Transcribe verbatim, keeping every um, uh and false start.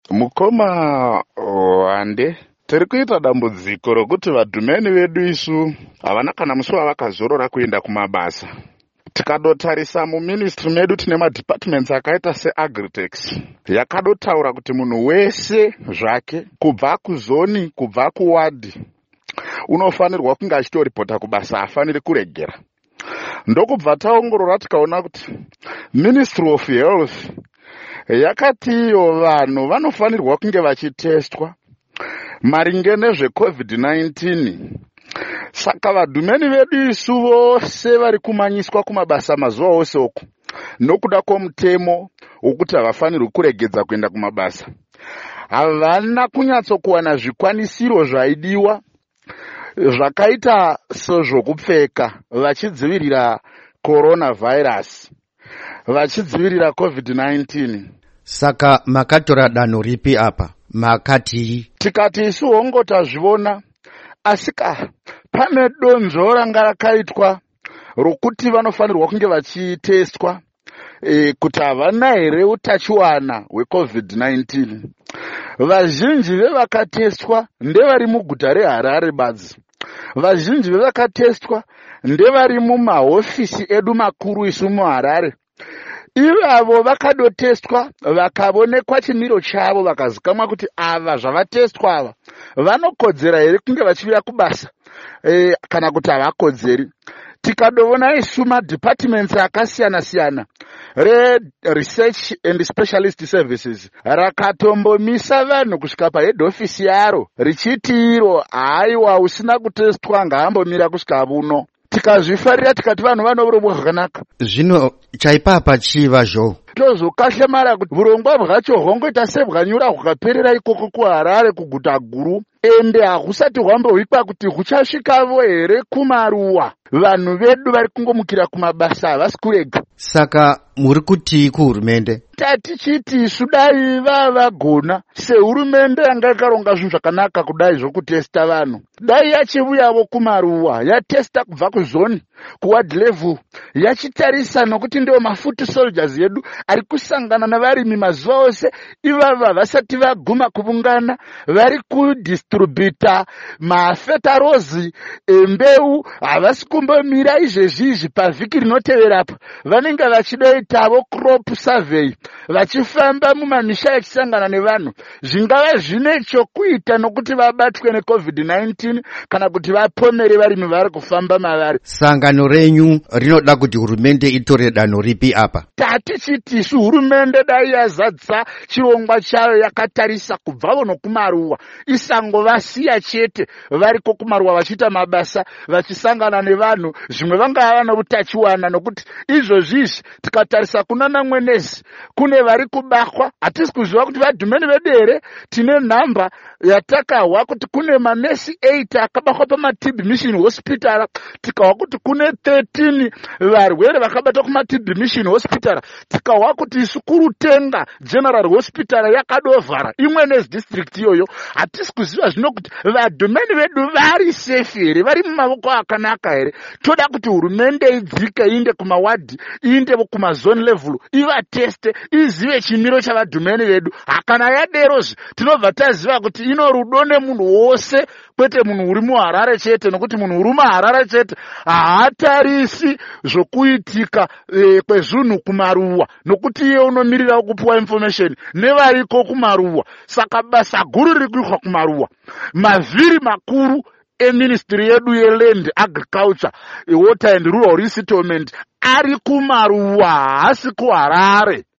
Mukoma Wande, tiri kuita dambudziko rokuti vadhumeni vedu isu havana kana musi wavakazorora kuenda kumabasa. Tikadotarisa muministry medu tine madepartments akaita seAgritex yakadotaura kuti munhu wese zvake kubva kuzoni kubva kuwadi unofanirwa kunge achitoripota kubasa, afaniri kuregera. Ndokubva taongorora tikaona kuti Ministry of Health yakati iyo vanhu vanofanirwa kunge vachitestwa maringe nezvecovid nineteen. Saka vadhumeni vedu isu vose vari kumanyiswa kumabasa mazuva ose uku nokuda kwomutemo wokuti havafanirwi kuregedza kuenda kumabasa. Havana kunyatsokuwana zvikwanisiro zvaidiwa zvakaita sezvokupfeka vachidzivirira coronavirus, vachidzivirira covid nineteen. Saka makatora danho ripi apa? Makati tikati isu hongo tazviona, asika pane donzvo ranga rakaitwa rokuti vanofanirwa kunge vachitestwa e, kuti havana here utachiwana hwecovid nineteen. Vazhinji vevakatestwa ndevari muguta reHarare badzi. Vazhinji vevakatestwa ndevari mumahofisi edu makuru isu muHarare. Ivavo vakadotestwa vakavonekwa chimiro chavo vakazikamwa kuti ava zvavatestwa ava vanokodzera here kunge vachivira kubasa e, kana kuti havakodzeri. Tikadovona isu madepartments akasiyana siyana reresearch and specialist services rakatombomisa vanhu kusvika pahead office yaro richiti iro haiwa usina kutestwa ngaambomira kusvika vuno. Tikazvifarira tikati vanhu vanorombo zvakanaka. Zvino chaipapa chiva zvo tozokashemara kuti urongwa bwacho hongoita sebwanyura hukaperera ikoko kuHarare kuguta guru, ende hahusati hwambohwikwa kuti huchasvikavo here kumaruwa. Vanhu vedu vari kungomukira kumabasa havasi kurega. Saka muri kuti kuhurumende? Tatichiti isu dai vavagona sehurumende yanga yakaronga zvinhu zvakanaka kudai zvokutesta vanhu, dai yachivuyavo kumaruwa yatesta kubva kuzoni kuward level, yachitarisa nokuti ndio mafoot soldiers yedu ari kusangana navarimi mazuva ose. Ivava vasati vaguma kuvungana vari kudistributa mafetarozi embeu, havasi kumbomira izvezvizvi pavhiki rinoteverapo. Vanenge vachidoitavo crop survey, vachifamba mumamisha yachisangana nevanhu zvingava zvine chokuita nokuti vabatwe necovid nineteen kana kuti vapomere varimi vari kufamba mavari. Sangano renyu rinoda kuti hurumende itore danho ripi apa? Tatichiti isu hurumende dai yazadza chirongwa chayo yakatarisa kubvavo nokumaruwa, isangovasiya chete variko kumaruwa vachiita mabasa vachisangana nevanhu zvimwe vangava noutachiwana, nokuti izvozvizvi tikatarisa kuna namwenezi kune vari kubahwa. Hatisi kuziva kuti vadhumeni vedu here. Tine nhamba yatakahwa kuti kune manesi eight akabahwa pamaT B Mission Hospital, tikahwa kuti kune thirteen varwere vakabatwa kumaT B Mission Hospital, tikahwa kuti isu kurutenga General Hospital yakadovhara imwenes district iyoyo. Hatisi kuziva zvino kuti vadhumeni vedu vari safe here, vari mumavoko akanaka here. Toda kuti hurumende idzike iinde kumawadi, iinde kumazone level, ivateste, izive chimiro chavadhumeni vedu. Hakana yaderozvi tinobva taziva kuti ino rudo nemunhu wose, kwete munhu uri muHarare chete, nokuti munhu uri muHarare chete haatarisi zvokuitika e, kwezvinhu kumaruwa, nokuti iye unomirira kupuwa information nevariko kumaruwa. Saka basa guru riri kuitwa kumaruwa. Mavhiri makuru eministry yedu yeland, agriculture, water and rural resettlement ari kumaruwa, hasi kuHarare.